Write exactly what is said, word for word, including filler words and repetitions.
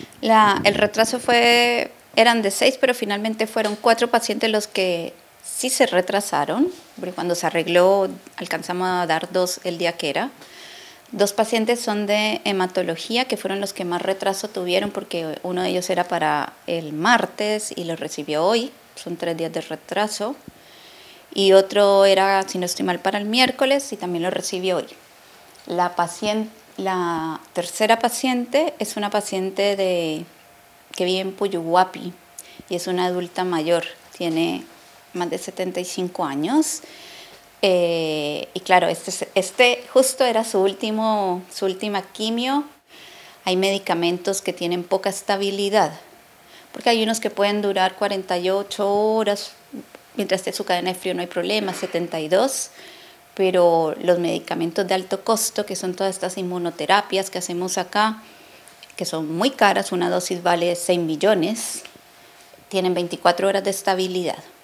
La, el retraso fue, eran de seis, pero finalmente fueron cuatro pacientes los que sí se retrasaron, porque cuando se arregló alcanzamos a dar dos el día que era. Dos pacientes son de hematología, que fueron los que más retraso tuvieron, porque uno de ellos era para el martes y lo recibió hoy, son tres días de retraso. Y otro era, si no estoy mal, para el miércoles y también lo recibió hoy. La, paciente, la tercera paciente es una paciente de, que vive en Puyuhuapi y es una adulta mayor, tiene más de setenta y cinco años. Eh, y claro, este, este justo era su, último, su última quimio. Hay medicamentos que tienen poca estabilidad, porque hay unos que pueden durar cuarenta y ocho horas, mientras esté su cadena de frío no hay problema, setenta y dos, pero los medicamentos de alto costo, que son todas estas inmunoterapias que hacemos acá, que son muy caras, una dosis vale seis millones, tienen veinticuatro horas de estabilidad.